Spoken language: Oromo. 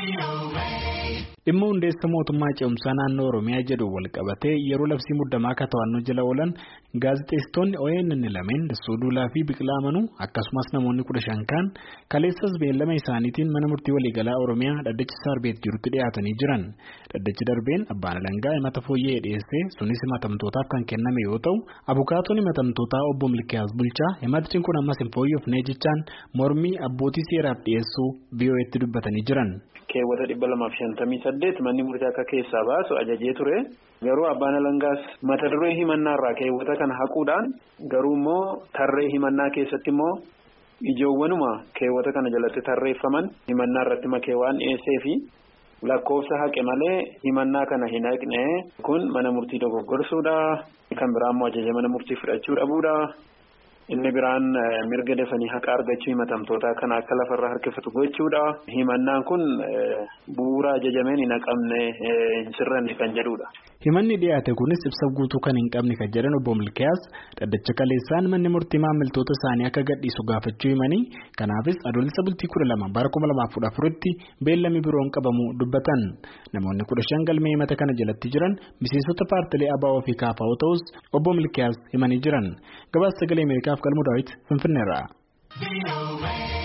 Dhimma hundeessa mootummaa ce'umsaa naannoo Oromiyaa jedhu wal qabatee yeroo labsii muddamaa akka to'annoo jala oolan gaazexeessitoonni ONN lameen Dassuu Duulaa fi Biqilaa Manuu akkasumas namoonni 15 kaan kaleessas beellama isaaniitiin mana murtii waliigalaa Oromiyaa dhaddacha Saarbeet jirutti dhiyaatanii jiran. Dhaddachi darbeen abbaan alangaa himata fooyya'ee dhiyeessee sunis himatamtootaaf kan kenname yoo ta'u abukaatoon himatamtootaa obbo Milkiyaas Bulchaa himatni kun ammas hin fooyyofne jechaan mormii abbootii seeraaf dhiyeessuu BOA'tti dubbatanii jiran. Keewwata 258 manni murtii akka keessaa baasu ajajee ture. Garuu abbaan alangaas mata duree himannaa irraa keewwata kana haquudhaan garuu immoo tarree himannaa keessatti immoo ijoowwanuma keewwata kana jalatti tarreeffaman himannaa irratti makee waan dhiyeessee fi lakkoofsa haqe malee himannaa kana hin haqne kun mana murtii dogoggorsuudha. Kan biraa immoo ajaja mana murtii fudhachuu dhabuudha. Inni biraan mirga dafanii haqa argachuu himatamtootaa kana akka lafarraa harkifatu gochuudha. Himannaan kun bu'uura ajajameen hin haqamne hin sirranne kan jedhudha. Himanni dhiyaate kunis ibsa guutuu kan hin qabne kan jedhan obbo Milkiyaas dhaddacha kaleessaan manni murtii maamiltoota isaanii akka gadhiisu gaafachuu himanii kanaafis adoolessa bultii 12 bara 2014tti beellamni biroon qabamu dubbatan. Namoonni 15 galmee himata kana jalatti jiran miseensota paartilee ABO fi KFO ta'us obbo Milkiyaas himanii jiran. Gabaasa sagalee Ameerikaaf Galmuu Daawit Finfinneerraa.